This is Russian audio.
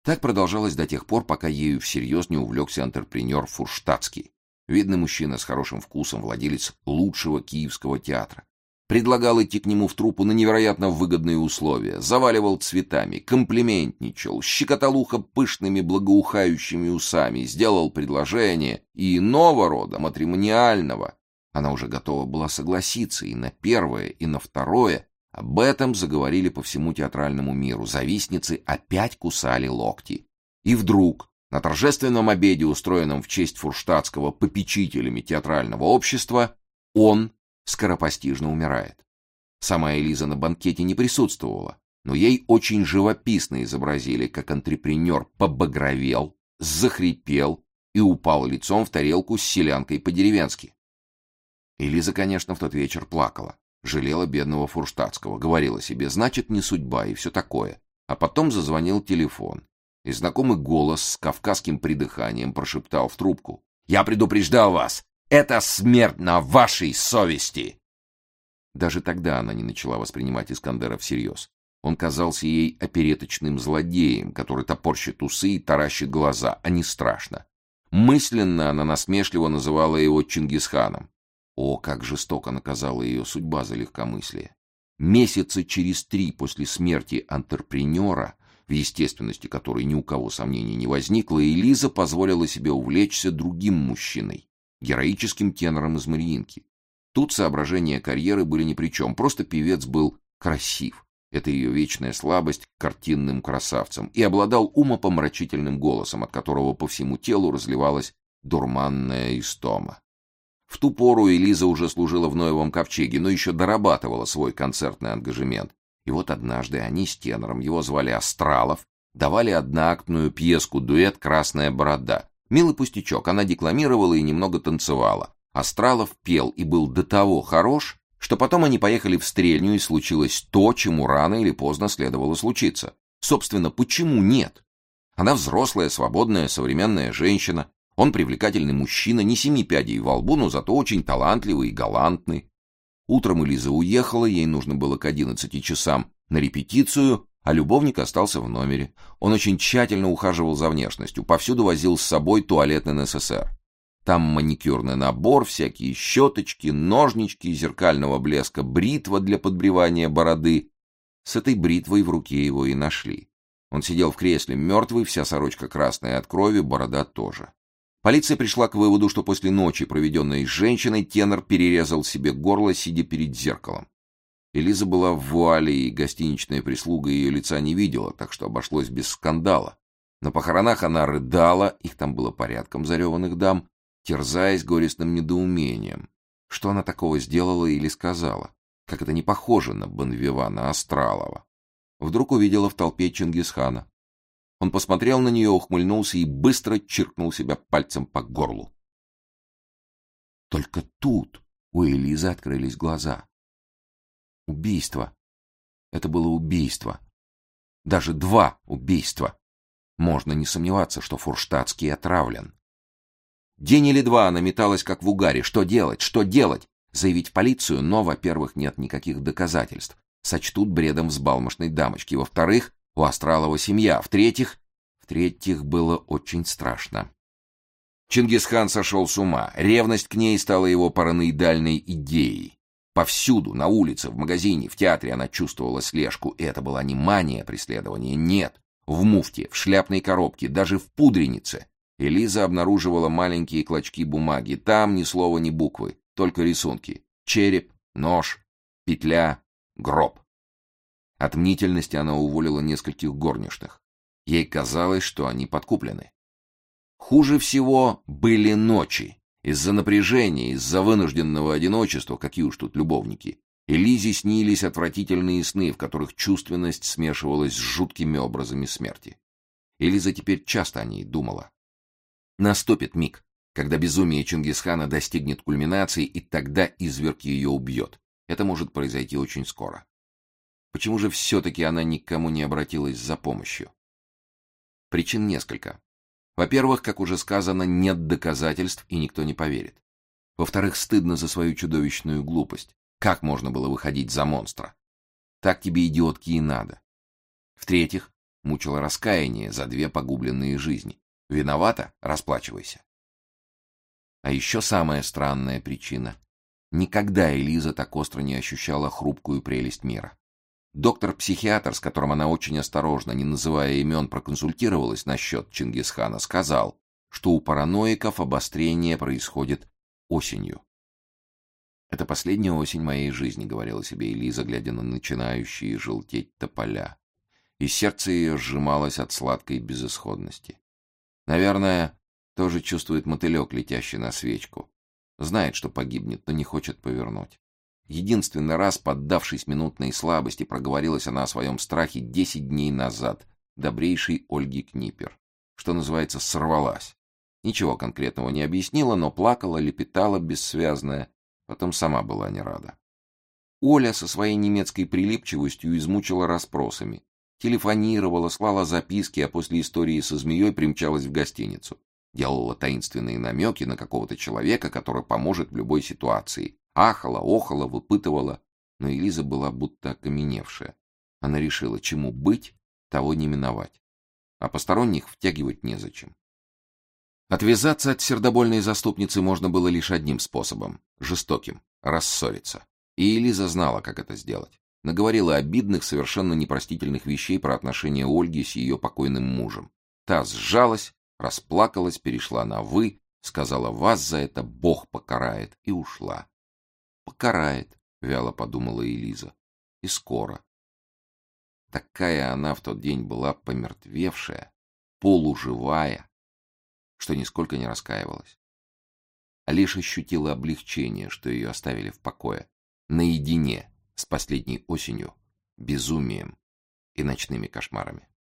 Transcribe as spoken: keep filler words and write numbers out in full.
Так продолжалось до тех пор, пока ею всерьез не увлекся антрепренер Фурштадтский, видный мужчина с хорошим вкусом, владелец лучшего киевского театра. Предлагал идти к нему в труппу на невероятно выгодные условия, заваливал цветами, комплиментничал, щекотал ухо пышными благоухающими усами, сделал предложение и иного рода, матримониального. Она уже готова была согласиться и на первое, и на второе. Об этом заговорили по всему театральному миру. Завистницы опять кусали локти. И вдруг, на торжественном обеде, устроенном в честь Фурштадтского попечителями театрального общества, он скоропостижно умирает. Сама Элиза на банкете не присутствовала, но ей очень живописно изобразили, как антрепренер побагровел, захрипел и упал лицом в тарелку с селянкой по-деревенски. Элиза, конечно, в тот вечер плакала, жалела бедного Фурштадтского, говорила себе: значит, не судьба и все такое. А потом зазвонил телефон, и знакомый голос с кавказским придыханием прошептал в трубку: «Я предупреждал вас! Это смерть на вашей совести!» Даже тогда она не начала воспринимать Искандера всерьез. Он казался ей опереточным злодеем, который топорщит усы и таращит глаза, а не страшно. Мысленно она насмешливо называла его Чингисханом. О, как жестоко наказала ее судьба за легкомыслие! Месяца через три после смерти антрепренера, в естественности которой ни у кого сомнений не возникло, Элиза позволила себе увлечься другим мужчиной, героическим тенором из Мариинки. Тут соображения карьеры были ни при чем, просто певец был красив. Это ее вечная слабость к картинным красавцам, и обладал умопомрачительным голосом, от которого по всему телу разливалась дурманная истома. В ту пору Элиза уже служила в Ноевом ковчеге, но еще дорабатывала свой концертный ангажемент. И вот однажды они с тенором, его звали Астралов, давали одноактную пьеску-дуэт «Красная борода». Милый пустячок, она декламировала и немного танцевала. Астралов пел и был до того хорош, что потом они поехали в Стрельню, и случилось то, чему рано или поздно следовало случиться. Собственно, почему нет? Она взрослая, свободная, современная женщина. Он привлекательный мужчина, не семи пядей во лбу, но зато очень талантливый и галантный. Утром Элиза уехала, ей нужно было к одиннадцати часам на репетицию, а любовник остался в номере. Он очень тщательно ухаживал за внешностью, повсюду возил с собой туалетный эн эс эс эр. Там маникюрный набор, всякие щеточки, ножнички зеркального блеска, бритва для подбривания бороды. С этой бритвой в руке его и нашли. Он сидел в кресле мертвый, вся сорочка красная от крови, борода тоже. Полиция пришла к выводу, что после ночи, проведенной с женщиной, тенор перерезал себе горло, сидя перед зеркалом. Элиза была в вуале, и гостиничная прислуга ее лица не видела, так что обошлось без скандала. На похоронах она рыдала, их там было порядком зареванных дам, терзаясь горестным недоумением. Что она такого сделала или сказала? Как это не похоже на Бонвивана Астралова. Вдруг увидела в толпе Чингисхана. Он посмотрел на нее, ухмыльнулся и быстро чиркнул себя пальцем по горлу. Только тут у Элизы открылись глаза. Убийство. Это было убийство. Даже два убийства. Можно не сомневаться, что Фурштадтский отравлен. День или два она металась как в угаре. Что делать? Что делать? Заявить в полицию? Но, во-первых, нет никаких доказательств. Сочтут бредом взбалмошной дамочки. Во-вторых, у Астралова семья. В-третьих, в-третьих, было очень страшно. Чингисхан сошел с ума. Ревность к ней стала его параноидальной идеей. Повсюду, на улице, в магазине, в театре она чувствовала слежку. И это была не мания преследования, нет. В муфте, в шляпной коробке, даже в пудренице Элиза обнаруживала маленькие клочки бумаги. Там ни слова, ни буквы, только рисунки. Череп, нож, петля, гроб. От мнительности она уволила нескольких горничных. Ей казалось, что они подкуплены. Хуже всего были ночи. Из-за напряжения, из-за вынужденного одиночества, какие уж тут любовники, Элизе снились отвратительные сны, в которых чувственность смешивалась с жуткими образами смерти. Элиза теперь часто о ней думала. Наступит миг, когда безумие Чингисхана достигнет кульминации, и тогда изверг ее убьет. Это может произойти очень скоро. Почему же все-таки она ни к кому не обратилась за помощью? Причин несколько. Во-первых, как уже сказано, нет доказательств, и никто не поверит. Во-вторых, стыдно за свою чудовищную глупость. Как можно было выходить за монстра? Так тебе, идиотки, и надо. В-третьих, Мучило раскаяние за две погубленные жизни. Виновата? Расплачивайся. А еще самая странная причина. Никогда Элиза так остро не ощущала хрупкую прелесть мира. Доктор-психиатр, с которым она очень осторожно, не называя имен, проконсультировалась насчет Чингисхана, сказал, что у параноиков обострение происходит осенью. «Это последняя осень моей жизни», — говорила себе Элиза, глядя на начинающие желтеть тополя. И сердце ее сжималось от сладкой безысходности. Наверное, тоже чувствует мотылек, летящий на свечку. Знает, что погибнет, но не хочет повернуть. Единственный раз, поддавшись минутной слабости, проговорилась она о своем страхе десять дней назад, добрейшей Ольге Книпер. Что называется, сорвалась. Ничего конкретного не объяснила, но плакала, лепетала бессвязная, потом сама была не рада. Оля со своей немецкой прилипчивостью измучила расспросами. Телефонировала, слала записки, а после истории со змеей примчалась в гостиницу. Делала таинственные намеки на какого-то человека, который поможет в любой ситуации. Ахала, охала, выпытывала, но Элиза была будто окаменевшая. Она решила, чему быть, того не миновать. А посторонних втягивать незачем. Отвязаться от сердобольной заступницы можно было лишь одним способом — жестоким — рассориться. И Элиза знала, как это сделать. Наговорила обидных, совершенно непростительных вещей про отношения Ольги с ее покойным мужем. Та сжалась, расплакалась, перешла на «вы», сказала «вас за это Бог покарает» и ушла. «Покарает», — вяло подумала Элиза, — «и скоро». Такая она в тот день была помертвевшая, полуживая, что нисколько не раскаивалась, а лишь ощутила облегчение, что ее оставили в покое, наедине с последней осенью, безумием и ночными кошмарами.